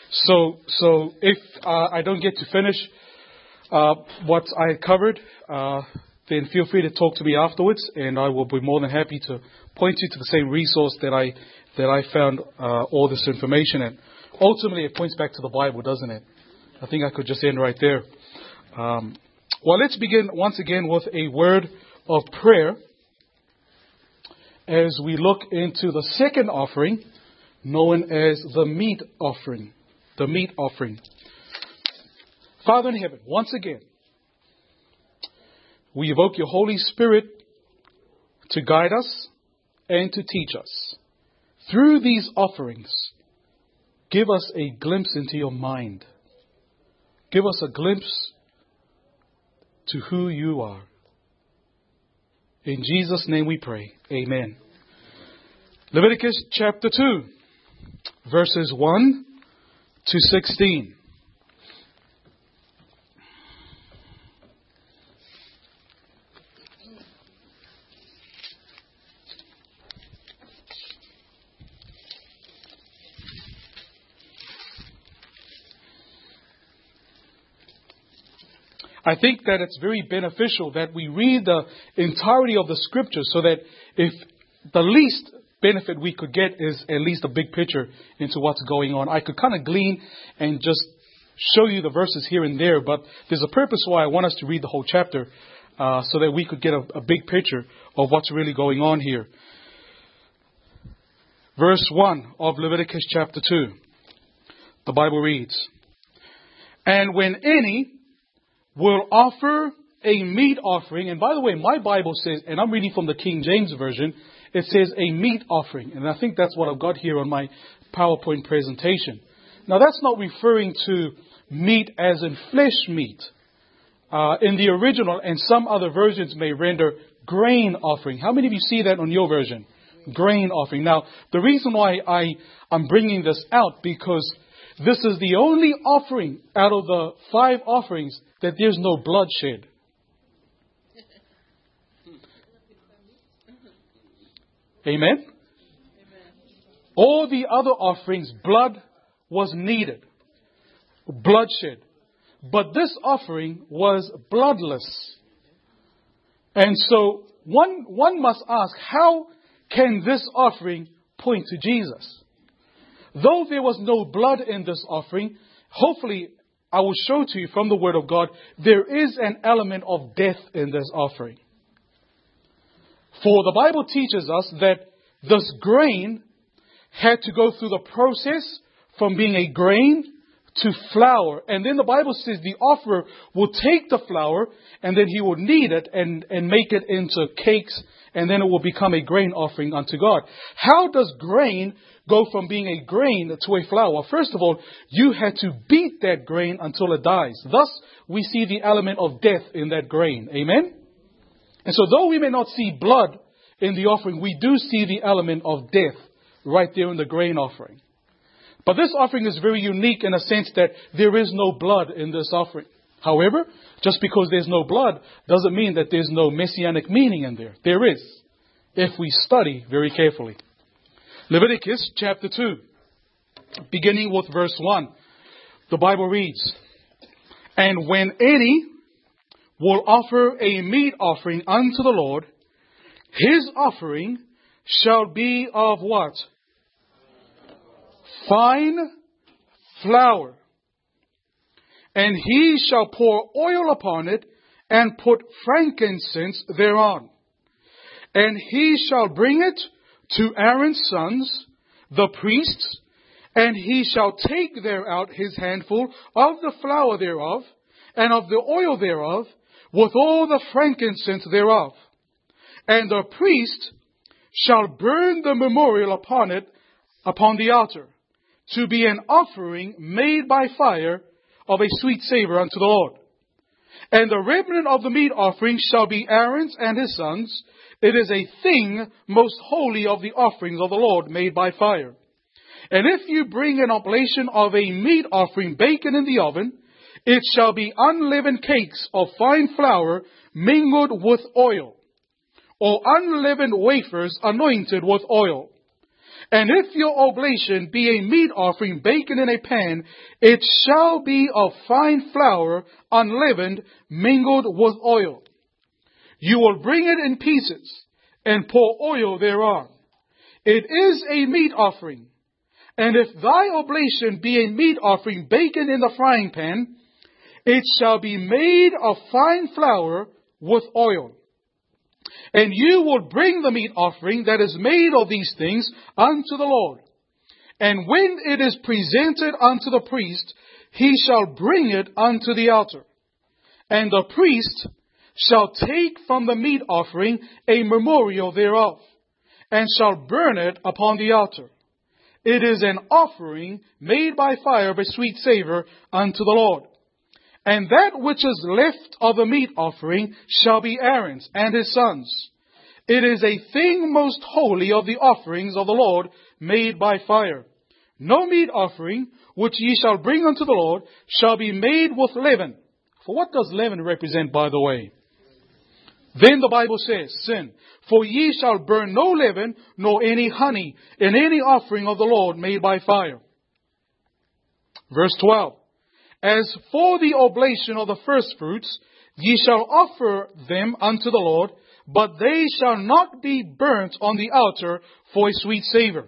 So if I don't get to finish what I covered, then feel free to talk to me afterwards, and I will be more than happy to point you to the same resource that I found all this information in. Ultimately, it points back to the Bible, doesn't it? I think I could just end right there. Well, let's begin once again with a word of prayer as we look into the second offering, known as the meat offering. The meat offering. Father in heaven, once again, we evoke your Holy Spirit to guide us and to teach us. Through these offerings, give us a glimpse into your mind. Give us a glimpse to who you are. In Jesus' name we pray. Amen. Leviticus chapter 2, verses 1 to 16. I think that it's very beneficial that we read the entirety of the scripture so that if the least benefit we could get is at least a big picture into what's going on. I could kind of glean and just show you the verses here and there, but there's a purpose why I want us to read the whole chapter so that we could get a big picture of what's really going on here. Verse 1 of Leviticus chapter 2. The Bible reads, "And when any will offer a meat offering," and by the way, my Bible says, and I'm reading from the King James Version, it says a meat offering. And I think that's what I've got here on my PowerPoint presentation. Now, that's not referring to meat as in flesh meat. In the original, and some other versions may render grain offering. How many of you see that on your version? Grain offering. Now, the reason why I'm bringing this out, because this is the only offering out of the 5 offerings that there's no bloodshed. Amen? All the other offerings, blood was needed. Bloodshed. But this offering was bloodless. And so one must ask, how can this offering point to Jesus? Though there was no blood in this offering, hopefully I will show to you from the Word of God, there is an element of death in this offering. For the Bible teaches us that this grain had to go through the process from being a grain to flour. And then the Bible says the offerer will take the flour and then he will knead it and make it into cakes, and then it will become a grain offering unto God. How does grain go from being a grain to a flour? First of all, you had to beat that grain until it dies. Thus, we see the element of death in that grain. Amen? And so though we may not see blood in the offering, we do see the element of death right there in the grain offering. But this offering is very unique in a sense that there is no blood in this offering. However, just because there's no blood doesn't mean that there's no messianic meaning in there. There is, if we study very carefully. Leviticus chapter 2, beginning with verse 1. The Bible reads, "And when any will offer a meat offering unto the Lord, his offering shall be of" what? "Fine flour. And he shall pour oil upon it, and put frankincense thereon. And he shall bring it to Aaron's sons, the priests, and he shall take thereout his handful of the flour thereof, and of the oil thereof, with all the frankincense thereof. And the priest shall burn the memorial upon it, upon the altar, to be an offering made by fire of a sweet savor unto the Lord. And the remnant of the meat offering shall be Aaron's and his sons. It is a thing most holy of the offerings of the Lord made by fire. And if you bring an oblation of a meat offering baken in the oven, it shall be unleavened cakes of fine flour mingled with oil, or unleavened wafers anointed with oil. And if your oblation be a meat offering baken in a pan, it shall be of fine flour, unleavened, mingled with oil. You will bring it in pieces, and pour oil thereon. It is a meat offering. And if thy oblation be a meat offering baken in the frying pan, it shall be made of fine flour with oil. And you will bring the meat offering that is made of these things unto the Lord. And when it is presented unto the priest, he shall bring it unto the altar. And the priest shall take from the meat offering a memorial thereof, and shall burn it upon the altar. It is an offering made by fire of a sweet savor unto the Lord. And that which is left of the meat offering shall be Aaron's and his sons. It is a thing most holy of the offerings of the Lord made by fire. No meat offering which ye shall bring unto the Lord shall be made with leaven. For what does leaven represent, by the way? Then the Bible says, sin. For ye shall burn no leaven, nor any honey, in any offering of the Lord made by fire. Verse 12. As for the oblation of the firstfruits, ye shall offer them unto the Lord, but they shall not be burnt on the altar for a sweet savor.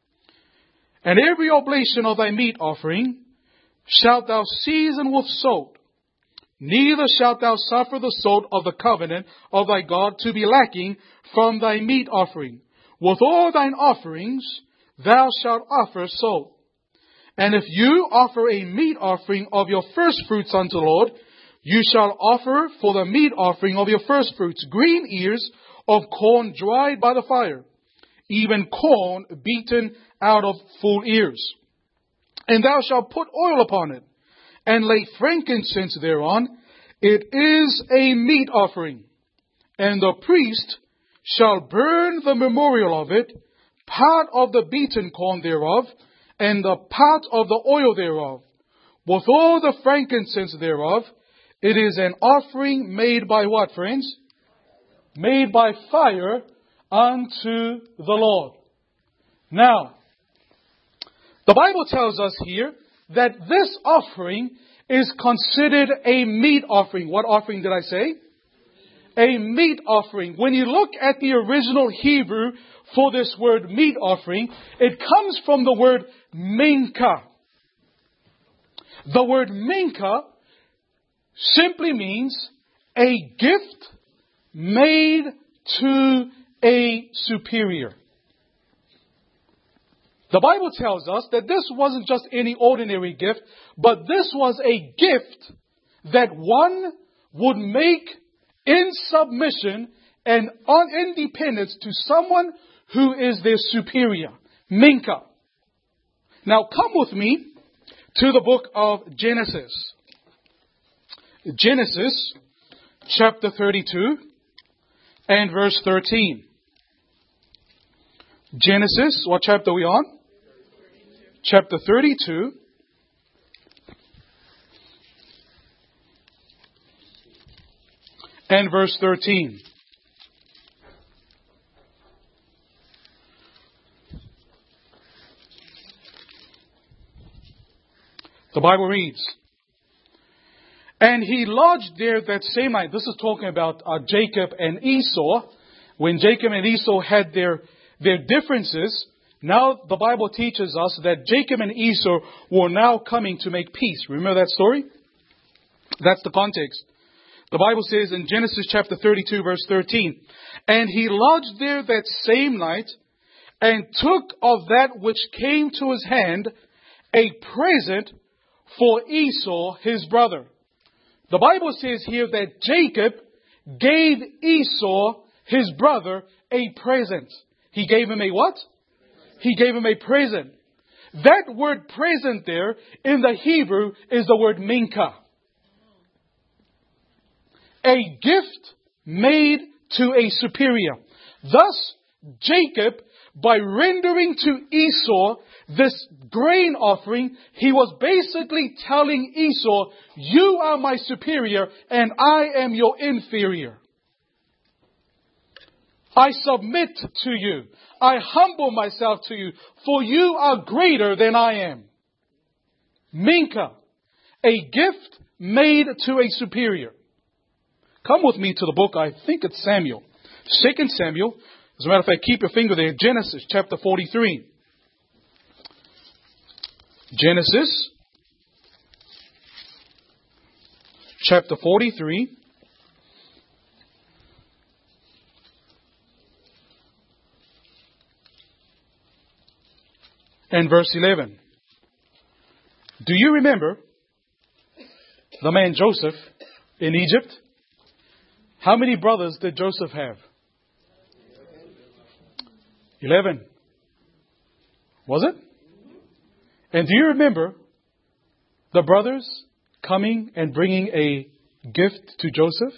And every oblation of thy meat offering shalt thou season with salt. Neither shalt thou suffer the salt of the covenant of thy God to be lacking from thy meat offering. With all thine offerings thou shalt offer salt. And if you offer a meat offering of your firstfruits unto the Lord, you shall offer for the meat offering of your firstfruits green ears of corn dried by the fire, even corn beaten out of full ears. And thou shalt put oil upon it, and lay frankincense thereon. It is a meat offering. And the priest shall burn the memorial of it, part of the beaten corn thereof, and the part of the oil thereof, with all the frankincense thereof. It is an offering made by what, friends? Made by fire unto the Lord. Now, the Bible tells us here that this offering is considered a meat offering. What offering did I say? A meat offering. When you look at the original Hebrew for this word meat offering, it comes from the word minka. The word minka simply means a gift made to a superior. The Bible tells us that this wasn't just any ordinary gift, but this was a gift that one would make in submission and on independence to someone who is their superior. Minka. Now come with me to the book of Genesis. Genesis chapter 32 and verse 13. Genesis, what chapter are we on? Chapter 32 and verse 13. The Bible reads, and he lodged there that same night. This is talking about Jacob and Esau. When Jacob and Esau had their differences, now the Bible teaches us that Jacob and Esau were now coming to make peace. Remember that story? That's the context. The Bible says in Genesis chapter 32 verse 13, and he lodged there that same night, and took of that which came to his hand a present for Esau his brother. The Bible says here that Jacob gave Esau his brother a present. He gave him a what? He gave him a present. That word present there in the Hebrew is the word minka. A gift made to a superior. Thus, Jacob, by rendering to Esau this grain offering, he was basically telling Esau, you are my superior and I am your inferior. I submit to you. I humble myself to you, for you are greater than I am. Mincha, a gift made to a superior. Come with me to the book, I think it's Samuel. 2 Samuel. As a matter of fact, keep your finger there. Genesis chapter 43. Genesis chapter 43. And verse 11. Do you remember the man Joseph in Egypt? How many brothers did Joseph have? 11. Was it? And do you remember the brothers coming and bringing a gift to Joseph?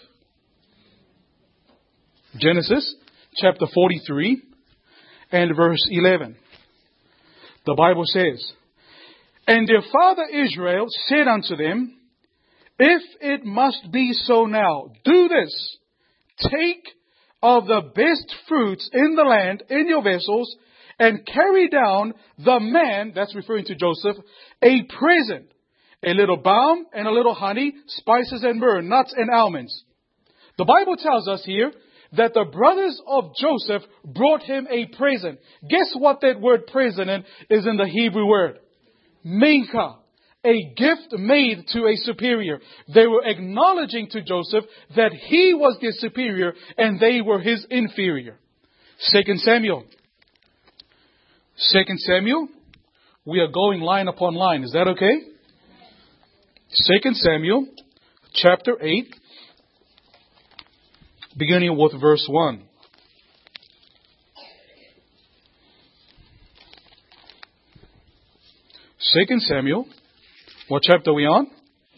Genesis chapter 43 and verse 11. The Bible says, and their father Israel said unto them, if it must be so now, do this. Take of the best fruits in the land in your vessels, and carry down the man, that's referring to Joseph, a present, a little balm and a little honey, spices and myrrh, nuts and almonds. The Bible tells us here that the brothers of Joseph brought him a present. Guess what that word present is in the Hebrew word? Mincha. A gift made to a superior. They were acknowledging to Joseph that he was their superior and they were his inferior. 2 Samuel. 2 Samuel. We are going line upon line. Is that okay? 2 Samuel chapter 8. Beginning with verse 1. 2 Samuel. What chapter are we on?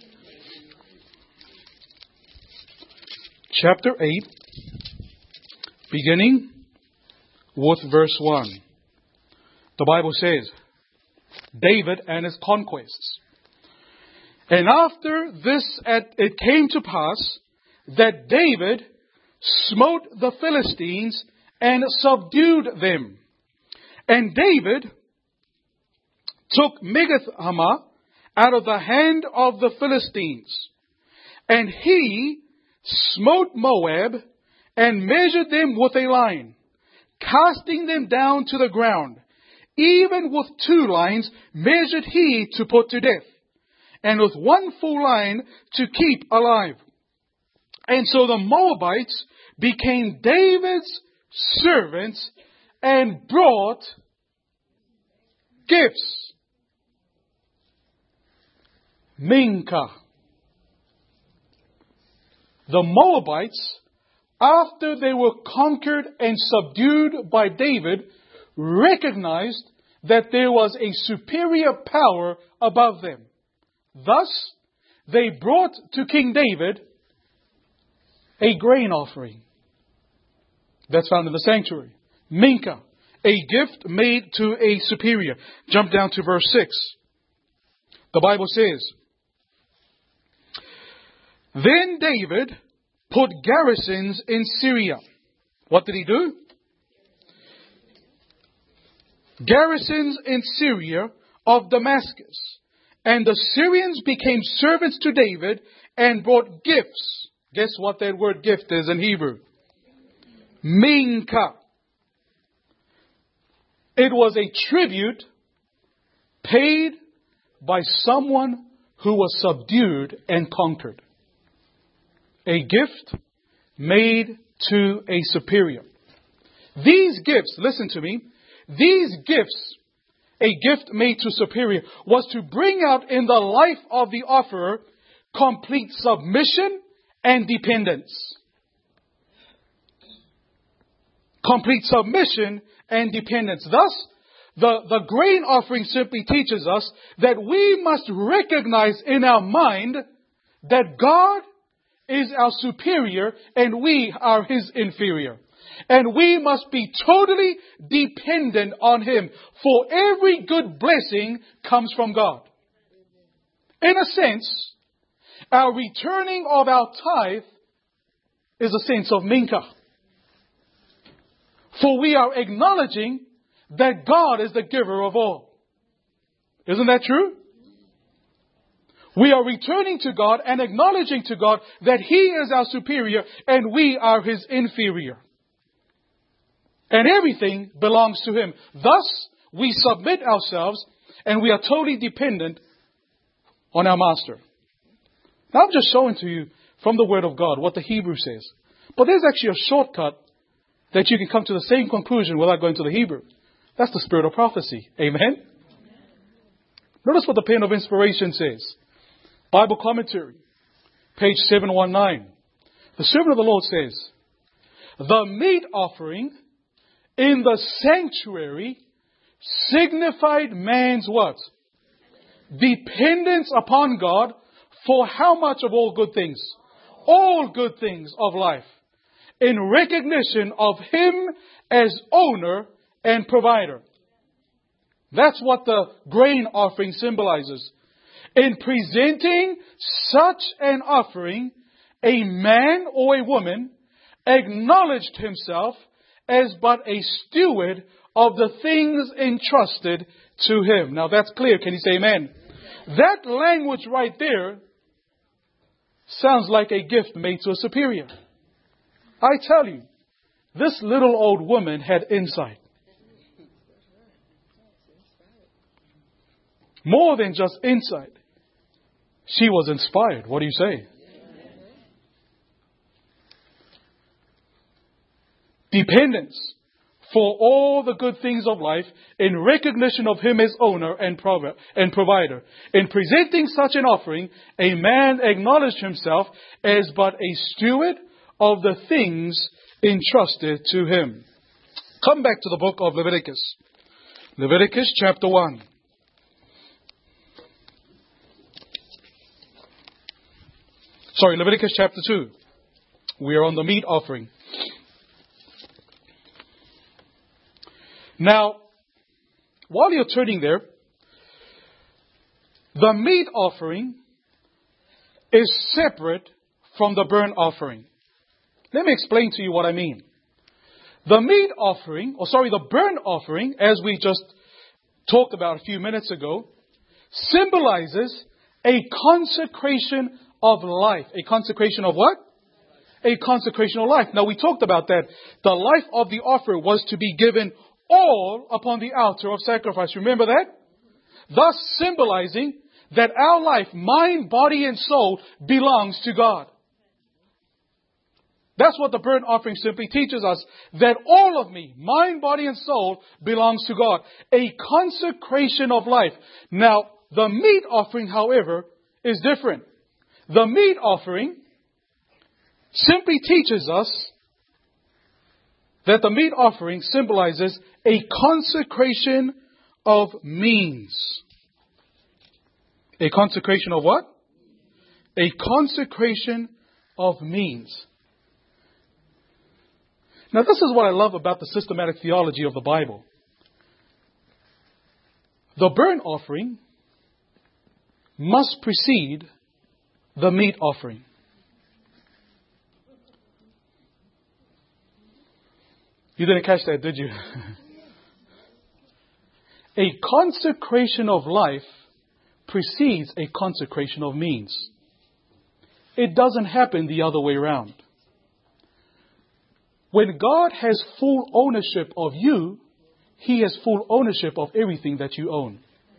Chapter 8. Beginning with verse 1. The Bible says, David and his conquests. And after this it came to pass that David smote the Philistines and subdued them. And David took Megath-Hamah out of the hand of the Philistines. And he smote Moab and measured them with a line, casting them down to the ground. Even with 2 lines measured he to put to death, and with 1 full line to keep alive. And so the Moabites became David's servants and brought gifts. Mincha. The Moabites, after they were conquered and subdued by David, recognized that there was a superior power above them. Thus, they brought to King David a grain offering. That's found in the sanctuary. Mincha, a gift made to a superior. Jump down to verse 6. The Bible says, then David put garrisons in Syria. What did he do? Garrisons in Syria of Damascus. And the Syrians became servants to David and brought gifts. Guess what that word gift is in Hebrew? Mincha. It was a tribute paid by someone who was subdued and conquered. A gift made to a superior. These gifts, listen to me, these gifts, a gift made to superior, was to bring out in the life of the offerer complete submission and dependence. Complete submission and dependence. Thus, the grain offering simply teaches us that we must recognize in our mind that God is our superior and we are His inferior. And we must be totally dependent on Him. For every good blessing comes from God. In a sense, our returning of our tithe is a sense of mincha. For we are acknowledging that God is the giver of all. Isn't that true? We are returning to God and acknowledging to God that He is our superior and we are His inferior. And everything belongs to Him. Thus, we submit ourselves and we are totally dependent on our Master. Now, I'm just showing to you from the Word of God what the Hebrew says. But there's actually a shortcut that you can come to the same conclusion without going to the Hebrew. That's the spirit of prophecy. Amen? Notice what the pen of inspiration says. Bible commentary, page 719. The servant of the Lord says, the meat offering in the sanctuary signified man's what? Dependence upon God for how much of all good things? All good things of life. In recognition of Him as owner and provider. That's what the grain offering symbolizes. In presenting such an offering, a man or a woman acknowledged himself as but a steward of the things entrusted to him. Now that's clear. Can you say amen? That language right there sounds like a gift made to a superior. I tell you, this little old woman had insight. More than just insight. She was inspired. What do you say? Dependence for all the good things of life in recognition of Him as owner and provider. In presenting such an offering, a man acknowledged himself as but a steward of the things entrusted to him. Come back to the book of Leviticus. Leviticus chapter 1. Leviticus chapter 2. We are on the meat offering. Now, while you're turning there, the meat offering is separate from the burnt offering. Let me explain to you what I mean. The burnt offering, as we just talked about a few minutes ago, symbolizes a consecration of life. A consecration of what? A consecration of life. Now we talked about that. The life of the offerer was to be given all upon the altar of sacrifice. Remember that? Thus symbolizing that our life, mind, body, and soul belongs to God. That's what the burnt offering simply teaches us. That all of me, mind, body, and soul belongs to God. A consecration of life. Now, the meat offering, however, is different. The meat offering simply teaches us that the meat offering symbolizes a consecration of means. A consecration of what? A consecration of means. Now this is what I love about the systematic theology of the Bible. The burnt offering must precede the meat offering. You didn't catch that, did you? A consecration of life precedes a consecration of means. It doesn't happen the other way around. When God has full ownership of you, He has full ownership of everything that you own.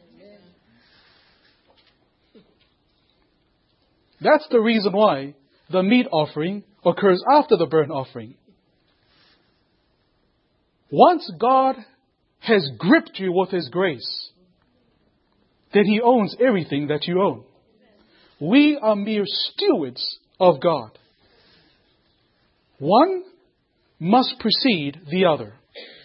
That's the reason why the meat offering occurs after the burnt offering. Once God has gripped you with His grace, then He owns everything that you own. We are mere stewards of God. One must precede the other.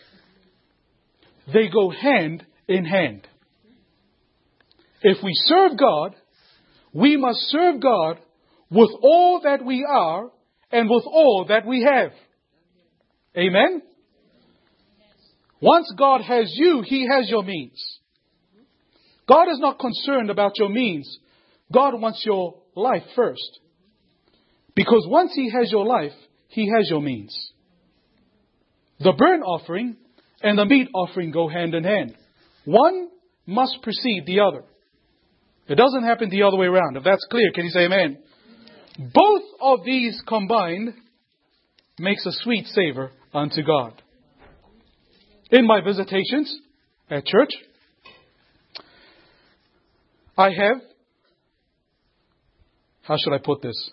They go hand in hand. If we serve God, we must serve God with all that we are and with all that we have. Amen? Once God has you, He has your means. God is not concerned about your means. God wants your life first. Because once He has your life, He has your means. The burnt offering and the meat offering go hand in hand. One must precede the other. It doesn't happen the other way around. If that's clear, can you say amen? Both of these combined makes a sweet savor unto God. In my visitations at church, I have, how should I put this?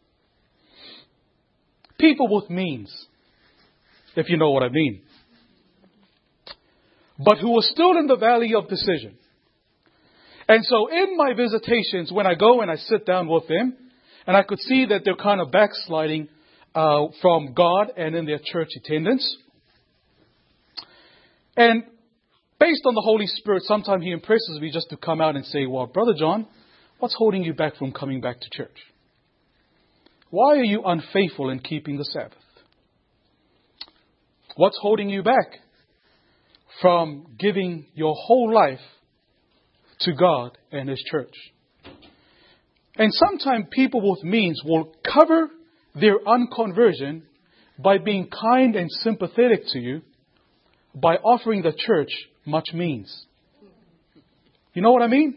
People with means, if you know what I mean. But who are still in the valley of decision. And so in my visitations, when I go and I sit down with them, and I could see that they're kind of backsliding from God and in their church attendance. And based on the Holy Spirit, sometimes He impresses me just to come out and say, well, Brother John, what's holding you back from coming back to church? Why are you unfaithful in keeping the Sabbath? What's holding you back from giving your whole life to God and His church? And sometimes people with means will cover their unconversion by being kind and sympathetic to you by offering the church much means. You know what I mean?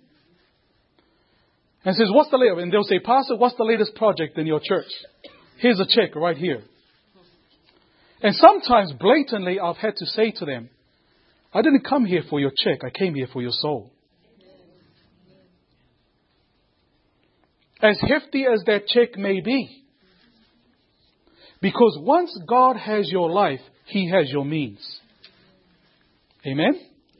And says, what's the latest? And they'll say, Pastor, what's the latest project in your church? Here's a check right here. And sometimes blatantly I've had to say to them, I didn't come here for your check. I came here for your soul. As hefty as that check may be. Because once God has your life, He has your means. Amen?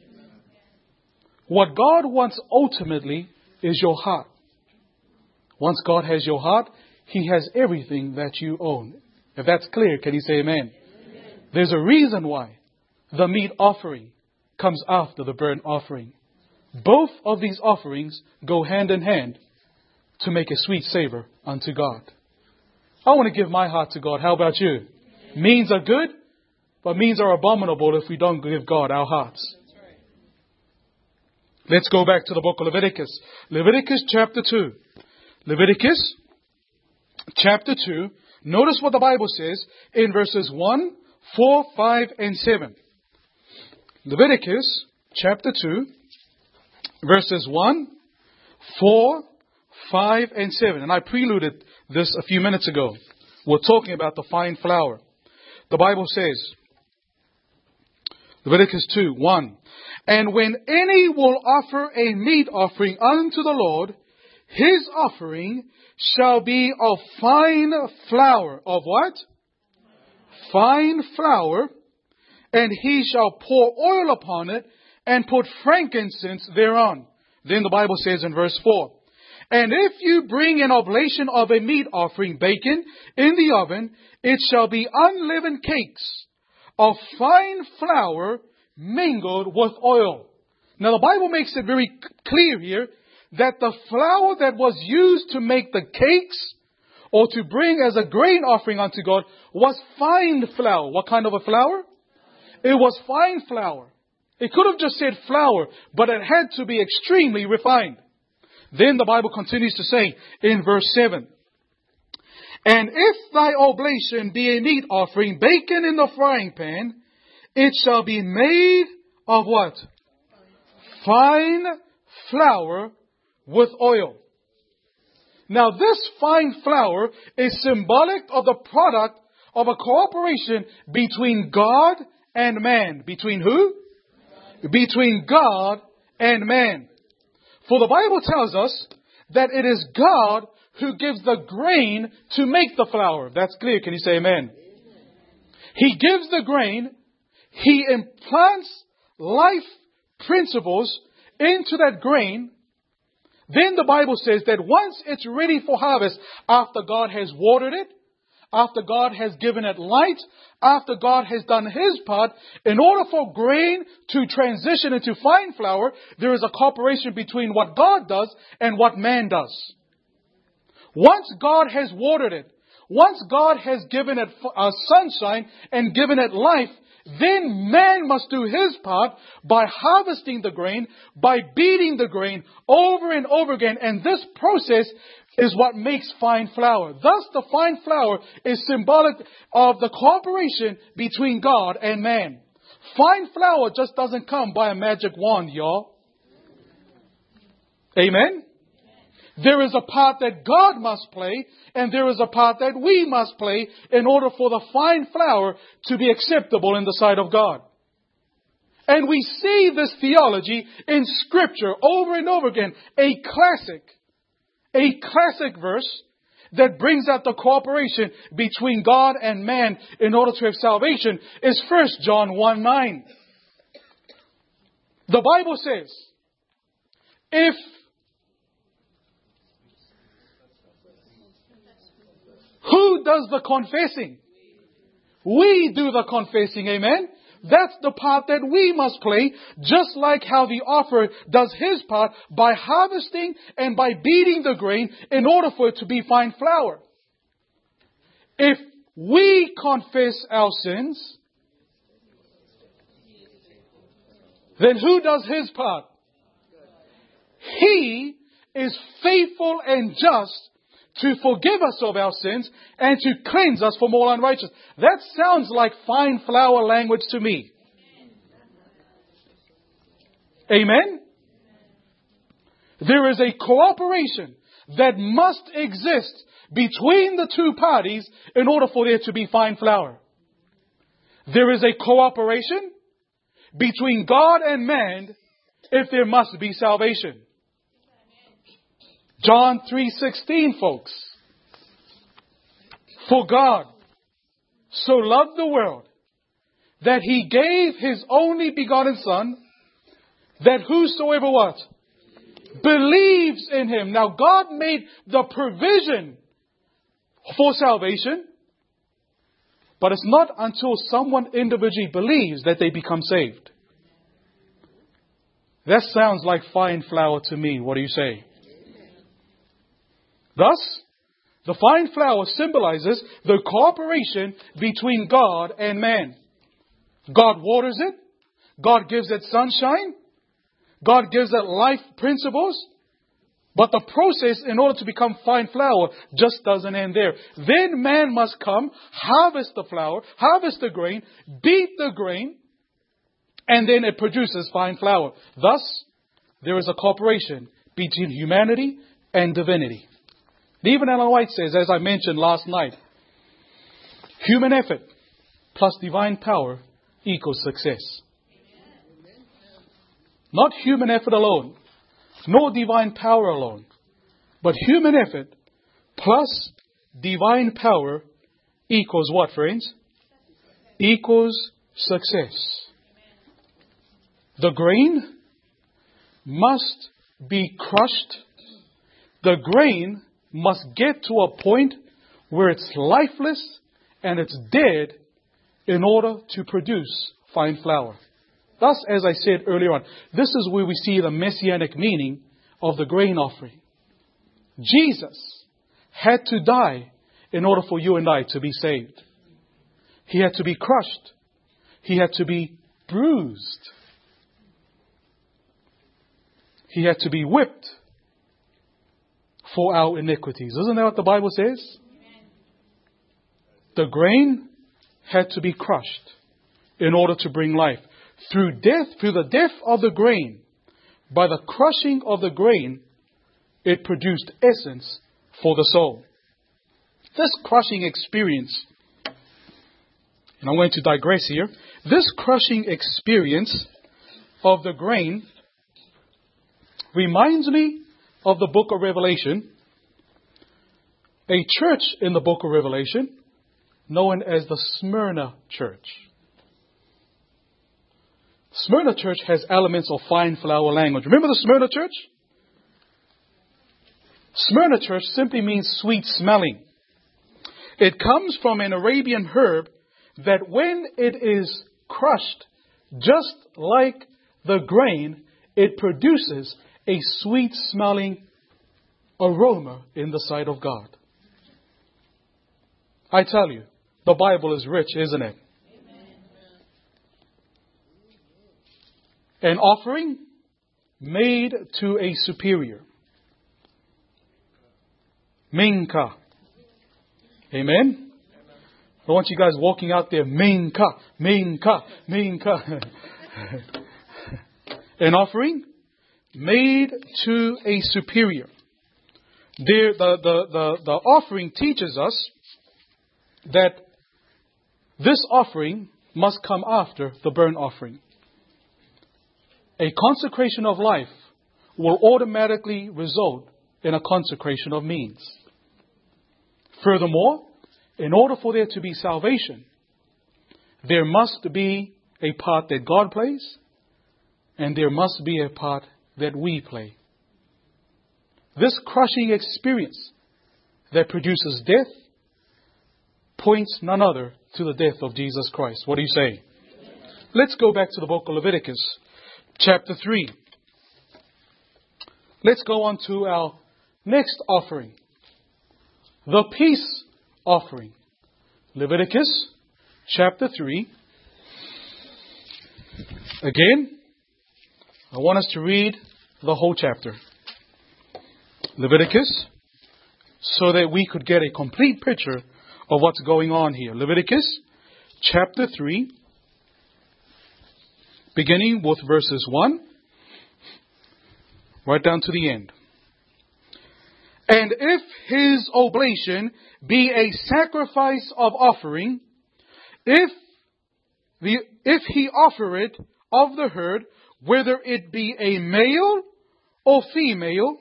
What God wants ultimately is your heart. Once God has your heart, He has everything that you own. If that's clear, can you say amen? Amen. There's a reason why the meat offering comes after the burnt offering. Both of these offerings go hand in hand to make a sweet savor unto God. I want to give my heart to God. How about you? Means are good, but means are abominable if we don't give God our hearts. Let's go back to the book of Leviticus. Leviticus chapter 2. Leviticus chapter 2. Notice what the Bible says in verses 1, 4, 5, and 7. Leviticus chapter 2, verses 1, 4, 5, and 7. And I preluded this a few minutes ago. We're talking about the fine flour. The Bible says, Leviticus 2, 1. And when any will offer a meat offering unto the Lord, his offering shall be of fine flour. Of what? Fine flour. And he shall pour oil upon it and put frankincense thereon. Then the Bible says in verse 4. And if you bring an oblation of a meat offering baken in the oven, it shall be unleavened cakes of fine flour mingled with oil. Now the Bible makes it very clear here that the flour that was used to make the cakes or to bring as a grain offering unto God was fine flour. What kind of a flour? It was fine flour. It could have just said flour, but it had to be extremely refined. Then the Bible continues to say in verse 7, and if thy oblation be a meat offering baken in the frying pan, it shall be made of what? Fine flour with oil. Now this fine flour is symbolic of the product of a cooperation between God and man. Between who? Between God and man. For the Bible tells us that it is God who gives the grain to make the flour. That's clear. Can you say amen? He gives the grain. He implants life principles into that grain. Then the Bible says that once it's ready for harvest, after God has watered it, after God has given it light, after God has done His part, in order for grain to transition into fine flour, there is a cooperation between what God does and what man does. Once God has watered it, once God has given it sunshine and given it life, then man must do his part by harvesting the grain, by beating the grain over and over again. And this process is what makes fine flour. Thus, the fine flour is symbolic of the cooperation between God and man. Fine flour just doesn't come by a magic wand, y'all. Amen? There is a part that God must play, and there is a part that we must play in order for the fine flour to be acceptable in the sight of God. And we see this theology in Scripture over and over again. A classic verse that brings out the cooperation between God and man in order to have salvation is 1 John 1:9. The Bible says, who does the confessing? We do the confessing, amen? That's the part that we must play, just like how the offerer does his part by harvesting and by beating the grain in order for it to be fine flour. If we confess our sins, then who does his part? He is faithful and just to forgive us of our sins and to cleanse us from all unrighteousness. That sounds like fine flour language to me. Amen? There is a cooperation that must exist between the two parties in order for there to be fine flour. There is a cooperation between God and man if there must be salvation. John 3:16, folks. For God so loved the world that He gave His only begotten Son, that whosoever what? Believes in Him. Now God made the provision for salvation, but it's not until someone individually believes that they become saved. That sounds like fine flour to me. What do you say? Thus, the fine flour symbolizes the cooperation between God and man. God waters it. God gives it sunshine. God gives it life principles. But the process in order to become fine flour just doesn't end there. Then man must come, harvest the flour, harvest the grain, beat the grain, and then it produces fine flour. Thus, there is a cooperation between humanity and divinity. Even Ellen White says, as I mentioned last night, human effort plus divine power equals success. Not human effort alone, nor divine power alone, but human effort plus divine power equals what, friends? Equals success. The grain must be crushed. The grain must get to a point where it's lifeless and it's dead in order to produce fine flour. Thus, as I said earlier on, this is where we see the messianic meaning of the grain offering. Jesus had to die in order for you and I to be saved. He had to be crushed. He had to be bruised. He had to be whipped for our iniquities. Isn't that what the Bible says? The grain had to be crushed in order to bring life. Through the death of the grain, by the crushing of the grain, it produced essence for the soul. This crushing experience, and I'm going to digress here, this crushing experience of the grain reminds me of the book of Revelation, a church in the book of Revelation known as the Smyrna church. Smyrna church has elements of fine flour language. Remember the Smyrna church? Smyrna church simply means sweet smelling. It comes from an Arabian herb that when it is crushed, just like the grain, it produces a sweet smelling aroma in the sight of God. I tell you, the Bible is rich, isn't it? An offering made to a superior. Minka. Amen? I don't want you guys walking out there, minka, minka, minka. An offering made to a superior. The offering teaches us that this offering must come after the burnt offering. A consecration of life will automatically result in a consecration of means. Furthermore, in order for there to be salvation, there must be a part that God plays, and there must be a part that we play. This crushing experience that produces death points none other to the death of Jesus Christ. What do you say? Let's go back to the book of Leviticus, chapter 3. Let's go on to our next offering, the peace offering. Leviticus chapter 3. Again, I want us to read the whole chapter. Leviticus, so that we could get a complete picture of what's going on here. Leviticus chapter 3, beginning with verses 1, right down to the end. And if his oblation be a sacrifice of offering, if he offer it of the herd, whether it be a male or female,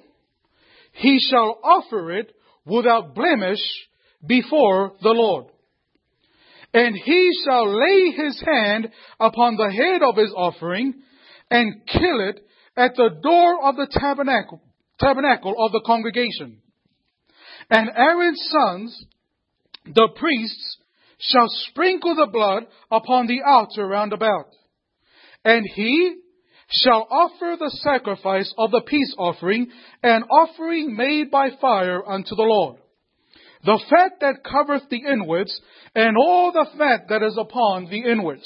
he shall offer it without blemish before the Lord. And he shall lay his hand upon the head of his offering and kill it at the door of the tabernacle of the congregation. And Aaron's sons, the priests, shall sprinkle the blood upon the altar round about. And he shall offer the sacrifice of the peace offering, an offering made by fire unto the Lord. The fat that covereth the inwards, and all the fat that is upon the inwards.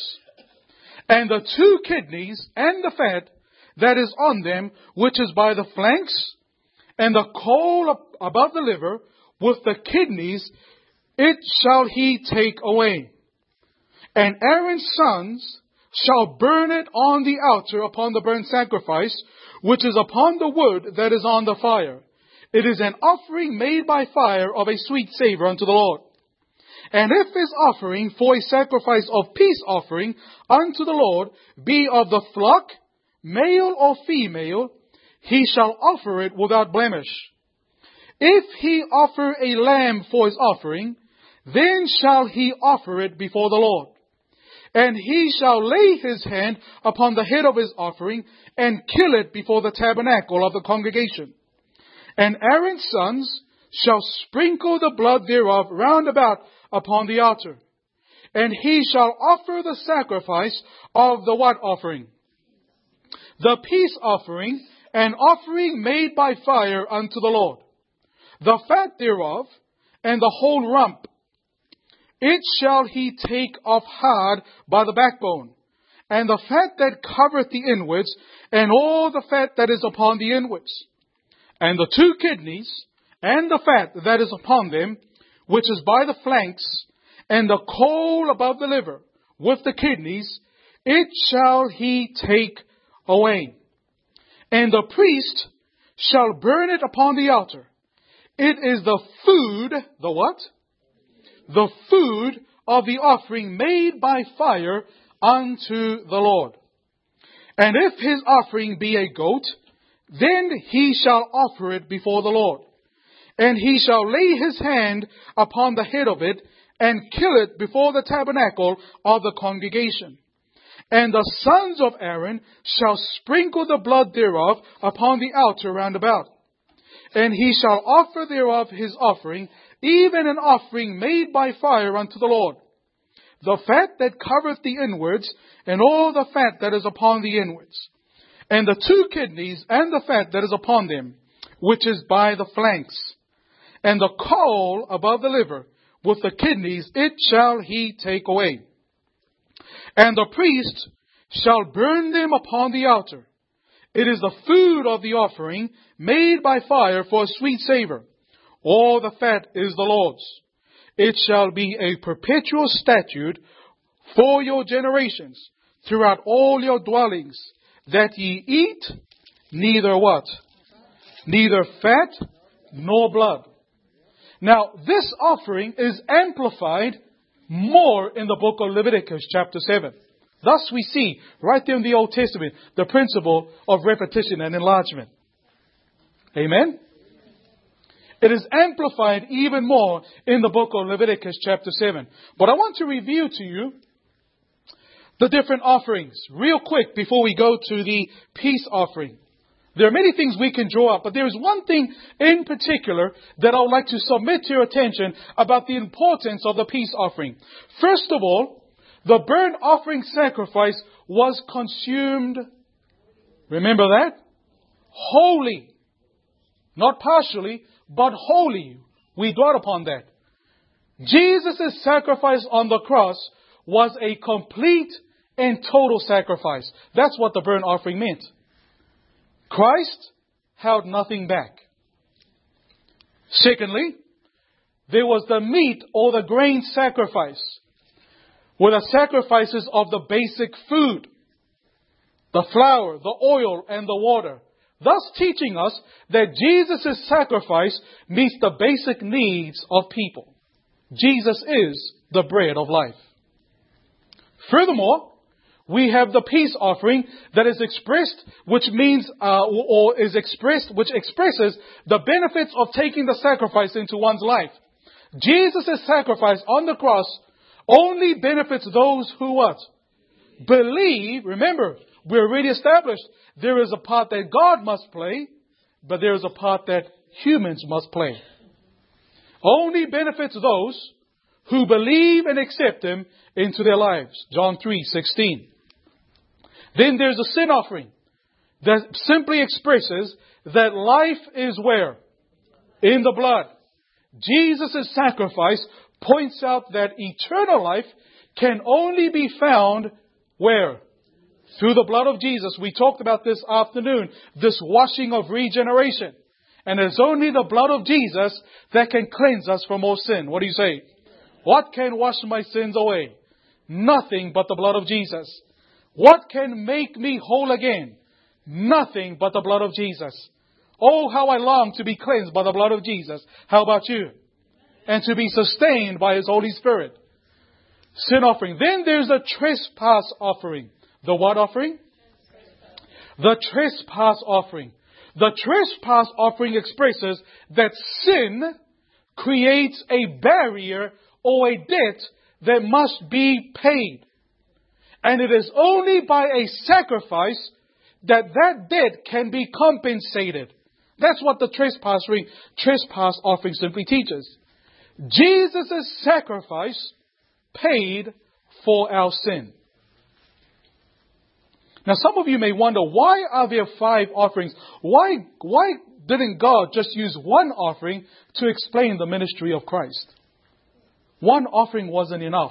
And the 2 kidneys, and the fat that is on them, which is by the flanks, and the caul above the liver, with the kidneys, it shall he take away. And Aaron's sons shall burn it on the altar upon the burnt sacrifice, which is upon the wood that is on the fire. It is an offering made by fire of a sweet savor unto the Lord. And if his offering for a sacrifice of peace offering unto the Lord be of the flock, male or female, he shall offer it without blemish. If he offer a lamb for his offering, then shall he offer it before the Lord. And he shall lay his hand upon the head of his offering and kill it before the tabernacle of the congregation. And Aaron's sons shall sprinkle the blood thereof round about upon the altar. And he shall offer the sacrifice of the what offering? The peace offering, an offering made by fire unto the Lord. The fat thereof, and the whole rump, it shall he take off hard by the backbone, and the fat that covereth the inwards, and all the fat that is upon the inwards, and the 2 kidneys, and the fat that is upon them, which is by the flanks, and the caul above the liver, with the kidneys, it shall he take away. And the priest shall burn it upon the altar. It is the food, the what? The food of the offering made by fire unto the Lord. And if his offering be a goat, then he shall offer it before the Lord. And he shall lay his hand upon the head of it, and kill it before the tabernacle of the congregation. And the sons of Aaron shall sprinkle the blood thereof upon the altar round about. And he shall offer thereof his offering, even an offering made by fire unto the Lord. The fat that covereth the inwards, and all the fat that is upon the inwards. And the 2 kidneys, and the fat that is upon them, which is by the flanks. And the caul above the liver, with the kidneys, it shall he take away. And the priest shall burn them upon the altar. It is the food of the offering made by fire for a sweet savor. All the fat is the Lord's. It shall be a perpetual statute for your generations throughout all your dwellings, that ye eat neither what? Neither fat nor blood. Now, this offering is amplified more in the book of Leviticus chapter 7. Thus we see, right there in the Old Testament, the principle of repetition and enlargement. Amen? It is amplified even more in the book of Leviticus chapter 7. But I want to review to you the different offerings real quick before we go to the peace offering. There are many things we can draw up, but there is one thing in particular that I would like to submit to your attention about the importance of the peace offering. First of all, the burnt offering sacrifice was consumed, remember that? Wholly. Not partially, but wholly. We dwelt upon that. Jesus' sacrifice on the cross was a complete and total sacrifice. That's what the burnt offering meant. Christ held nothing back. Secondly, there was the meat or the grain sacrifice, were the sacrifices of the basic food, the flour, the oil, and the water. Thus teaching us that Jesus' sacrifice meets the basic needs of people. Jesus is the bread of life. Furthermore, we have the peace offering that is expressed, which expresses the benefits of taking the sacrifice into one's life. Jesus' sacrifice on the cross only benefits those who what? Believe. Remember, we already established there is a part that God must play, but there is a part that humans must play. Only benefits those who believe and accept Him into their lives. John 3:16. Then there's a sin offering that simply expresses that life is where? In the blood. Jesus' sacrifice points out that eternal life can only be found where? Through the blood of Jesus. We talked about this afternoon, this washing of regeneration. And it's only the blood of Jesus that can cleanse us from all sin. What do you say? What can wash my sins away? Nothing but the blood of Jesus. What can make me whole again? Nothing but the blood of Jesus. Oh, how I long to be cleansed by the blood of Jesus. How about you? And to be sustained by His Holy Spirit. Sin offering. Then there's a trespass offering. The what offering? The trespass offering. The trespass offering expresses that sin creates a barrier or a debt that must be paid. And it is only by a sacrifice that debt can be compensated. That's what the trespass offering simply teaches. Jesus' sacrifice paid for our sin. Now some of you may wonder, why are there 5 offerings? Why didn't God just use one offering to explain the ministry of Christ? One offering wasn't enough.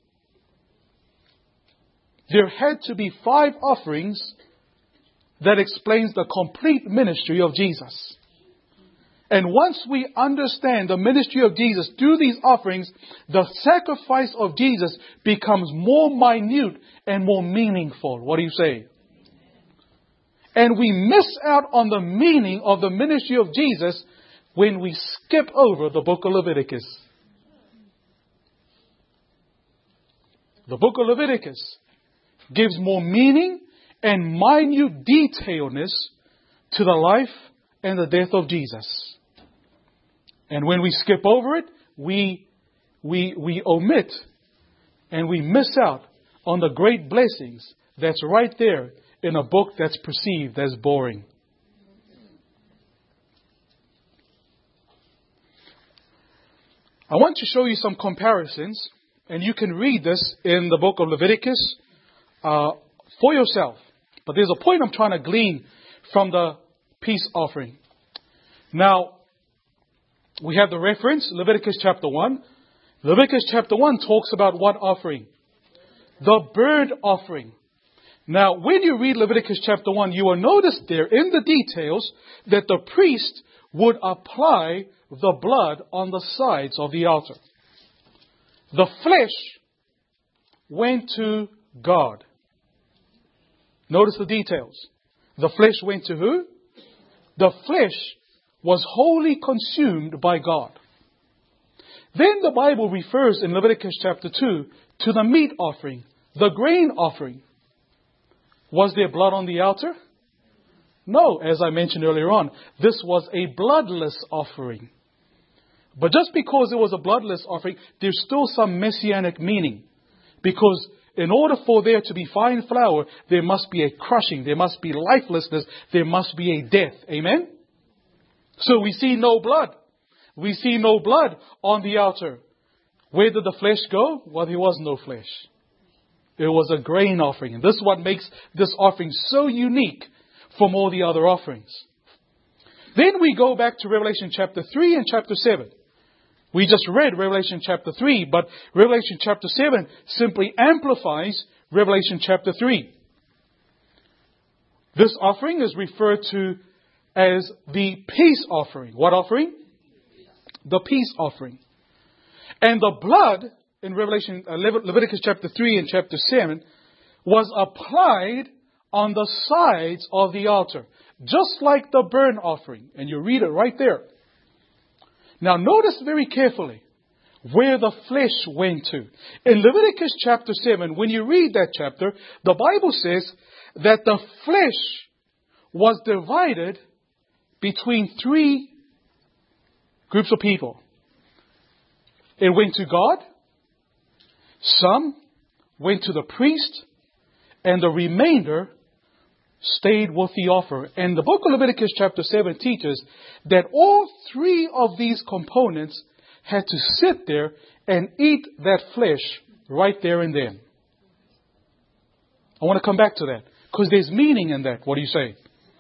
There had to be 5 offerings that explains the complete ministry of Jesus. And once we understand the ministry of Jesus through these offerings, the sacrifice of Jesus becomes more minute and more meaningful. What do you say? And we miss out on the meaning of the ministry of Jesus when we skip over the book of Leviticus. The book of Leviticus gives more meaning and minute detailedness to the life and the death of Jesus. And when we skip over it, we omit and we miss out on the great blessings that's right there in a book that's perceived as boring. I want to show you some comparisons, and you can read this in the book of Leviticus for yourself. But there's a point I'm trying to glean from the peace offering. Now, we have the reference, Leviticus chapter 1. Leviticus chapter 1 talks about what offering? The burnt offering. Now, when you read Leviticus chapter 1, you will notice there in the details that the priest would apply the blood on the sides of the altar. The flesh went to God. Notice the details. The flesh went to who? The flesh was wholly consumed by God. Then the Bible refers in Leviticus chapter 2 to the meat offering, the grain offering. Was there blood on the altar? No, as I mentioned earlier on, this was a bloodless offering. But just because it was a bloodless offering, there's still some messianic meaning. Because in order for there to be fine flour, there must be a crushing, there must be lifelessness, there must be a death. Amen? So we see no blood. We see no blood on the altar. Where did the flesh go? Well, there was no flesh. It was a grain offering. And this is what makes this offering so unique from all the other offerings. Then we go back to Revelation chapter 3 and chapter 7. We just read Revelation chapter 3, but Revelation chapter 7 simply amplifies Revelation chapter 3. This offering is referred to as the peace offering. What offering? The peace offering. And the blood in Leviticus chapter 3 and chapter 7 was applied on the sides of the altar, just like the burnt offering. And you read it right there. Now notice very carefully where the flesh went to. In Leviticus chapter 7, when you read that chapter, the Bible says that the flesh was divided between three groups of people. It went to God, some went to the priest, and the remainder stayed with the offer. And the book of Leviticus chapter 7 teaches that all three of these components had to sit there and eat that flesh right there and then. I want to come back to that because there's meaning in that. What do you say?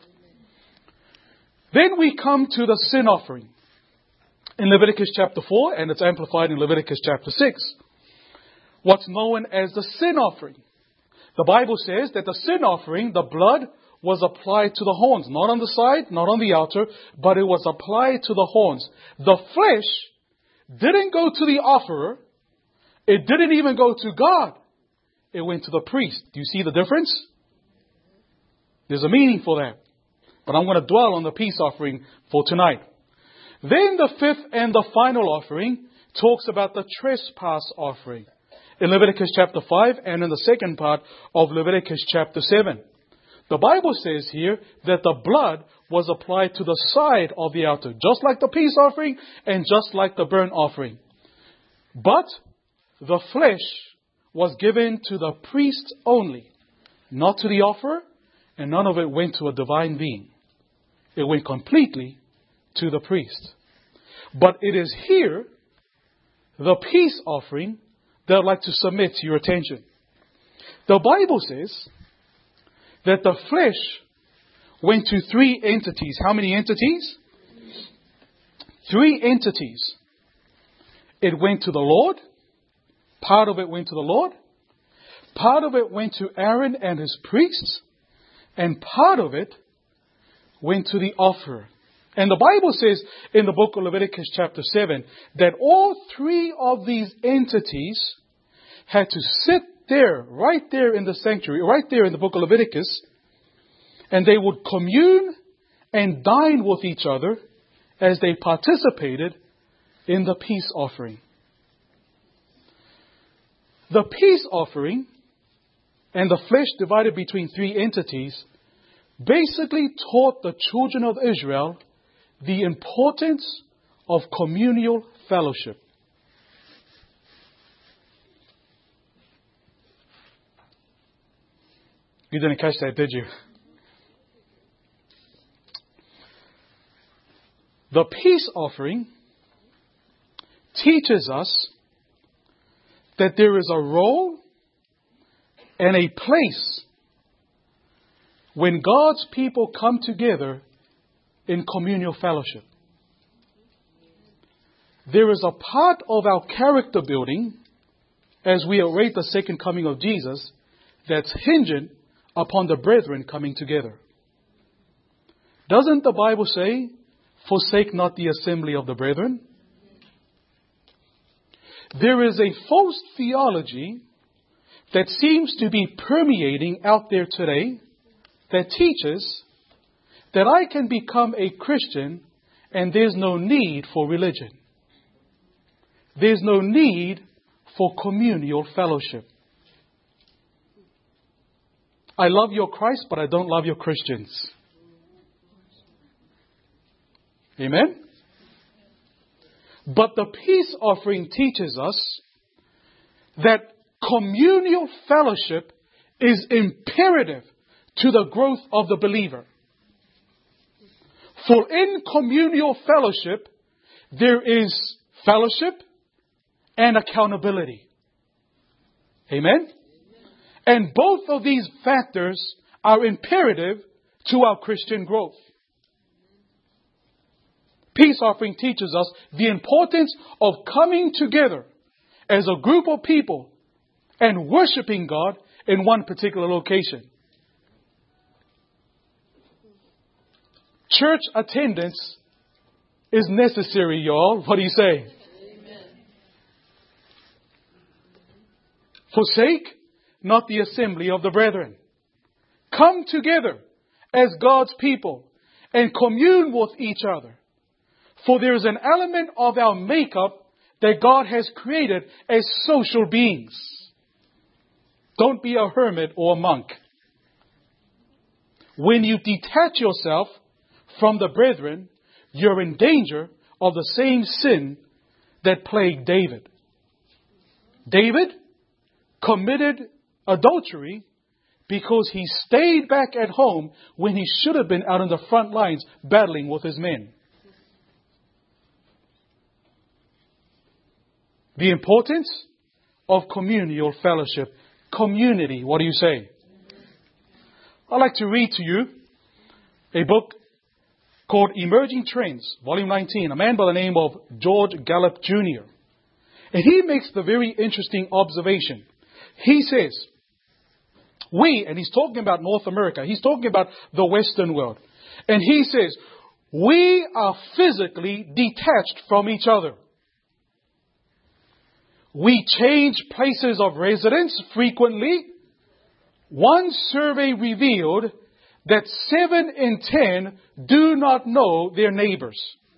Then we come to the sin offering in Leviticus chapter 4, and it's amplified in Leviticus chapter 6. What's known as the sin offering. The Bible says that the sin offering, the blood, was applied to the horns. Not on the side, not on the altar, but it was applied to the horns. The flesh didn't go to the offerer. It didn't even go to God. It went to the priest. Do you see the difference? There's a meaning for that. But I'm going to dwell on the peace offering for tonight. Then the fifth and the final offering talks about the trespass offering in Leviticus chapter 5 and in the second part of Leviticus chapter 7. The Bible says here that the blood was applied to the side of the altar, just like the peace offering and just like the burnt offering. But the flesh was given to the priest only, not to the offerer, and none of it went to a divine being. It went completely to the priest. But it is here, the peace offering, that I'd like to submit to your attention. The Bible says that the flesh went to three entities. How many entities? Three entities. It went to the Lord. Part of it went to the Lord. Part of it went to Aaron and his priests. And part of it went to the offerer. And the Bible says in the book of Leviticus chapter 7 that all three of these entities had to sit there, right there in the sanctuary, right there in the book of Leviticus, and they would commune and dine with each other as they participated in the peace offering. The peace offering and the flesh divided between three entities basically taught the children of Israel the importance of communal fellowship. You didn't catch that, did you? The peace offering teaches us that there is a role and a place when God's people come together in communal fellowship. There is a part of our character building as we await the second coming of Jesus that's hinging upon the brethren coming together. Doesn't the Bible say, forsake not the assembly of the brethren? There is a false theology that seems to be permeating out there today that teaches that I can become a Christian and there's no need for religion. There's no need for communal fellowship. I love your Christ, but I don't love your Christians. Amen? But the peace offering teaches us that communal fellowship is imperative to the growth of the believer. For in communal fellowship, there is fellowship and accountability. Amen? And both of these factors are imperative to our Christian growth. Peace offering teaches us the importance of coming together as a group of people and worshiping God in one particular location. Church attendance is necessary, y'all. What do you say? Amen. Forsake not the assembly of the brethren. Come together as God's people and commune with each other. For there is an element of our makeup that God has created as social beings. Don't be a hermit or a monk. When you detach yourself from the brethren, you're in danger of the same sin that plagued David. David committed adultery because he stayed back at home when he should have been out on the front lines battling with his men. The importance of communal fellowship. Community, what do you say? I'd like to read to you a book called Emerging Trends, Volume 19, a man by the name of George Gallup Jr. And he makes the very interesting observation. He says, and he's talking about North America, he's talking about the Western world. And he says, we are physically detached from each other. We change places of residence frequently. One survey revealed that 7 in 10 do not know their neighbors.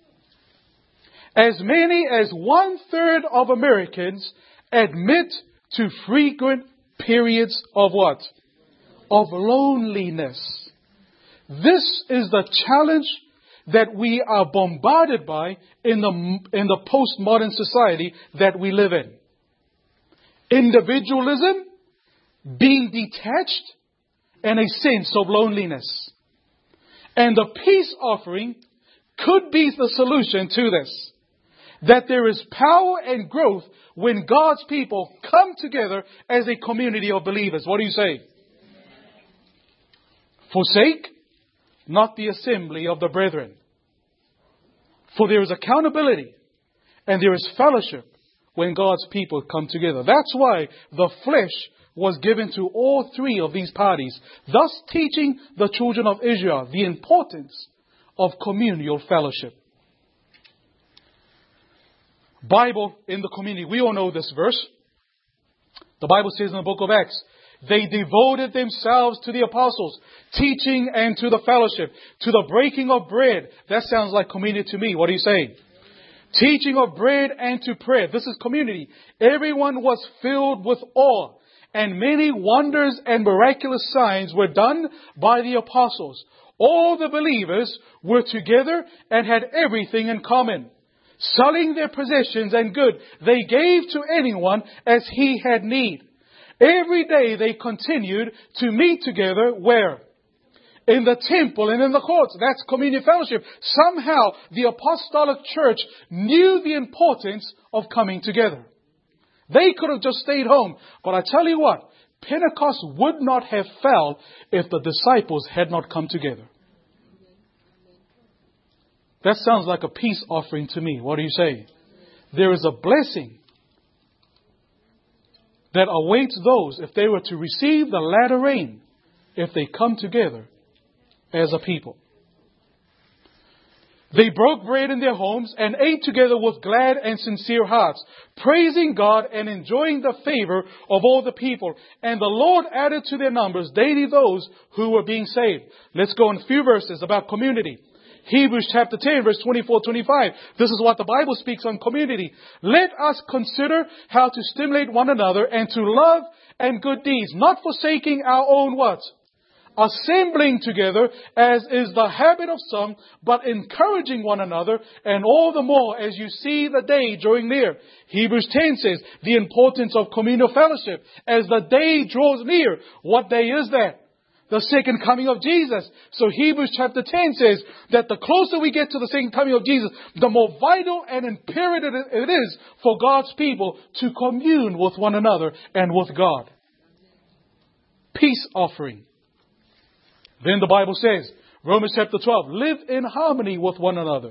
As many as 1/3 of Americans admit to frequent periods of what? Of loneliness. This is the challenge that we are bombarded by in the postmodern society that we live in. Individualism, being detached, and a sense of loneliness. And the peace offering could be the solution to this. That there is power and growth when God's people come together as a community of believers. What do you say? Forsake not the assembly of the brethren. For there is accountability and there is fellowship when God's people come together. That's why the flesh was given to all 3 of these parties, thus teaching the children of Israel the importance of communal fellowship. Bible in the community. We all know this verse. The Bible says in the book of Acts, they devoted themselves to the apostles, teaching and to the fellowship, to the breaking of bread. That sounds like community to me. What do you say? Teaching of bread and to prayer. This is community. Everyone was filled with awe, and many wonders and miraculous signs were done by the apostles. All the believers were together and had everything in common. Selling their possessions and good, they gave to anyone as he had need. Every day they continued to meet together where? In the temple and in the courts. That's communion fellowship. Somehow the apostolic church knew the importance of coming together. They could have just stayed home. But I tell you what, Pentecost would not have fell if the disciples had not come together. That sounds like a peace offering to me. What do you say? There is a blessing that awaits those if they were to receive the latter rain if they come together as a people. They broke bread in their homes and ate together with glad and sincere hearts, praising God and enjoying the favor of all the people. And the Lord added to their numbers daily those who were being saved. Let's go in a few verses about community. Hebrews chapter 10, verse 24-25. This is what the Bible speaks on community. Let us consider how to stimulate one another and to love and good deeds, not forsaking our own what? Assembling together, as is the habit of some, but encouraging one another, and all the more as you see the day drawing near. Hebrews 10 says the importance of communal fellowship as the day draws near. What day is that? The second coming of Jesus. So Hebrews chapter 10 says that the closer we get to the second coming of Jesus, the more vital and imperative it is for God's people to commune with one another and with God. Peace offering. Then the Bible says, Romans chapter 12, live in harmony with one another.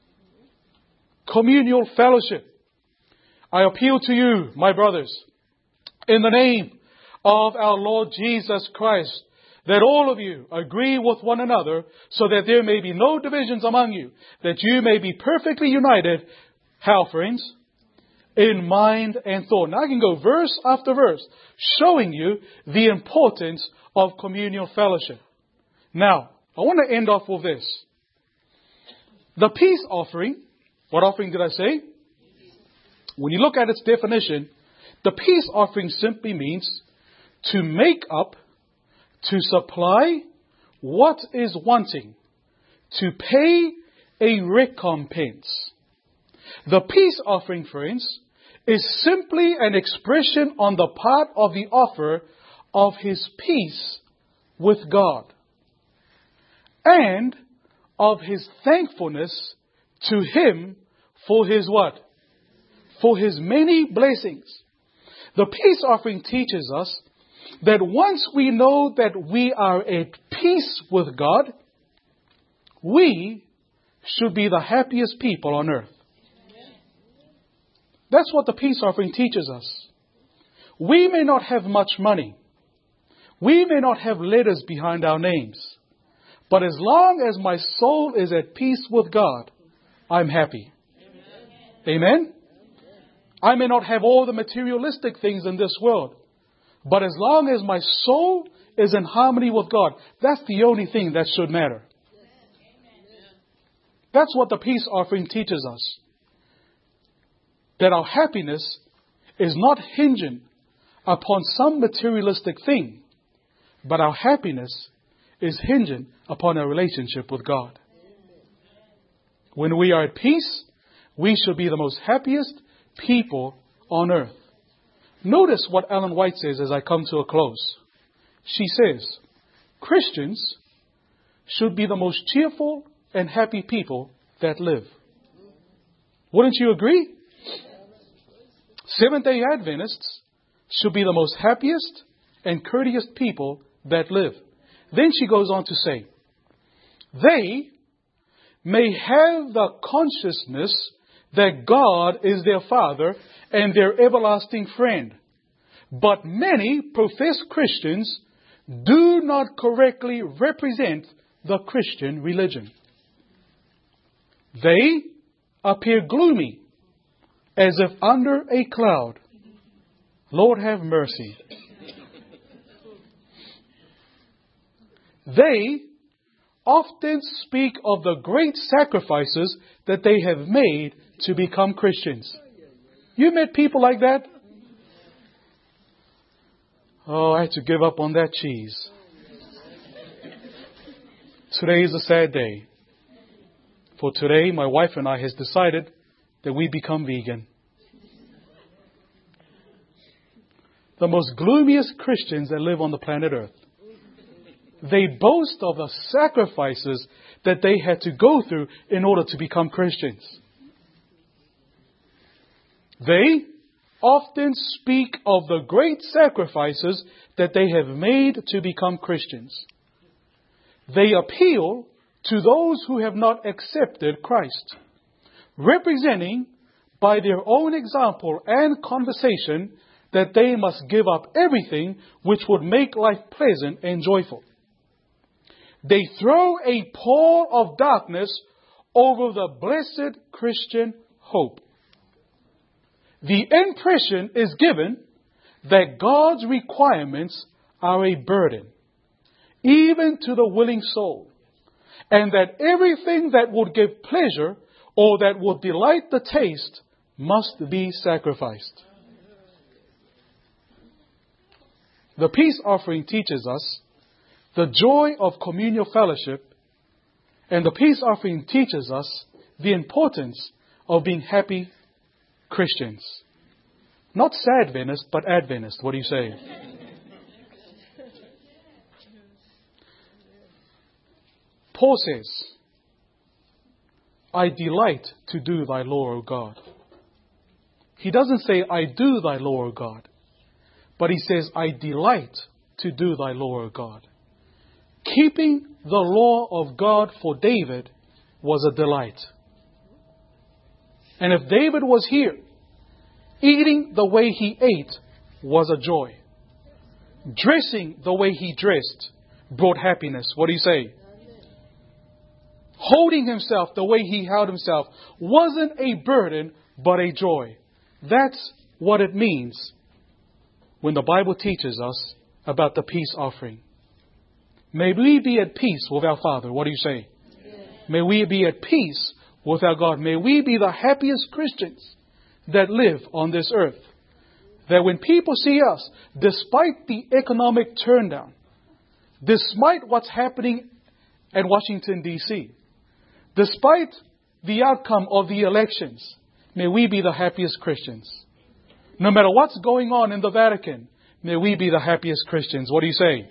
Communal fellowship. I appeal to you, my brothers, in the name of our Lord Jesus Christ, that all of you agree with one another, so that there may be no divisions among you, that you may be perfectly united. How, friends? In mind and thought. Now I can go verse after verse, showing you the importance of communal fellowship. Now, I want to end off with this. The peace offering, what offering did I say? When you look at its definition, the peace offering simply means to make up, to supply what is wanting, to pay a recompense. The peace offering, friends, is simply an expression on the part of the offerer of his peace with God, and of his thankfulness to Him for His what? For His many blessings. The peace offering teaches us that once we know that we are at peace with God, we should be the happiest people on earth. That's what the peace offering teaches us. We may not have much money. We may not have letters behind our names. But as long as my soul is at peace with God, I'm happy. Amen? I may not have all the materialistic things in this world. But as long as my soul is in harmony with God, that's the only thing that should matter. That's what the peace offering teaches us. That our happiness is not hinging upon some materialistic thing, but our happiness is hinging upon a relationship with God. When we are at peace, we should be the most happiest people on earth. Notice what Ellen White says as I come to a close. She says, Christians should be the most cheerful and happy people that live. Wouldn't you agree? Seventh-day Adventists should be the most happiest and courteous people that live. Then she goes on to say, they may have the consciousness that God is their Father and their everlasting friend. But many professed Christians do not correctly represent the Christian religion. They appear gloomy, as if under a cloud. Lord have mercy. They often speak of the great sacrifices that they have made to become Christians. You met people like that? Oh, I had to give up on that cheese. Today is a sad day. For today, my wife and I has decided that we become vegan. The most gloomiest Christians that live on the planet Earth. They boast of the sacrifices that they had to go through in order to become Christians. They often speak of the great sacrifices that they have made to become Christians. They appeal to those who have not accepted Christ, representing by their own example and conversation that they must give up everything which would make life pleasant and joyful. they throw a pall of darkness over the blessed Christian hope. The impression is given that God's requirements are a burden, even to the willing soul, and that everything that would give pleasure or that would delight the taste must be sacrificed. The peace offering teaches us the joy of communal fellowship, and the peace offering teaches us the importance of being happy Christians. Not Sadventists, but Adventists. What do you say? Paul says, I delight to do thy law, O God. He doesn't say, I do thy law, O God. But he says, I delight to do thy law, O God. Keeping the law of God for David was a delight. And if David was here, eating the way he ate was a joy. Dressing the way he dressed brought happiness. What do you say? Holding himself the way he held himself wasn't a burden, but a joy. That's what it means when the Bible teaches us about the peace offering. May we be at peace with our Father. What do you say? Yes. May we be at peace with our God. May we be the happiest Christians that live on this earth. That when people see us, despite the economic turndown, despite what's happening at Washington, D.C., despite the outcome of the elections, may we be the happiest Christians. No matter what's going on in the Vatican, may we be the happiest Christians. What do you say?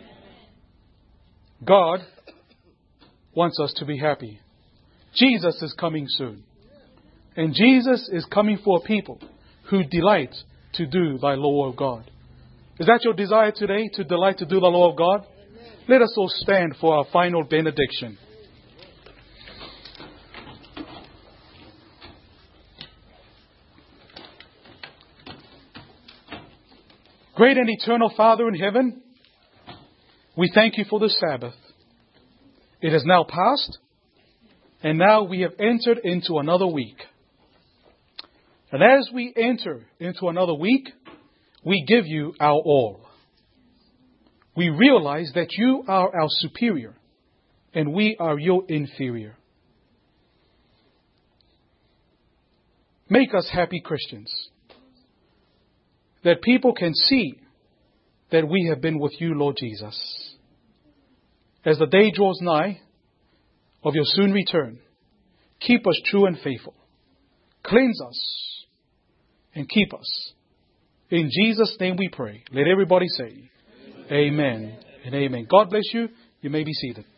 God wants us to be happy. Jesus is coming soon. And Jesus is coming for a people who delight to do thy law of God. Is that your desire today, to delight to do the law of God? Let us all stand for our final benediction. Great and eternal Father in heaven, we thank you for the Sabbath. It is now past, and now we have entered into another week. And as we enter into another week, we give you our all. We realize that you are our superior, and we are your inferior. Make us happy Christians, that people can see that we have been with you, Lord Jesus. As the day draws nigh of your soon return, keep us true and faithful. Cleanse us and keep us. In Jesus' name we pray. Let everybody say, Amen and amen. God bless you. You may be seated.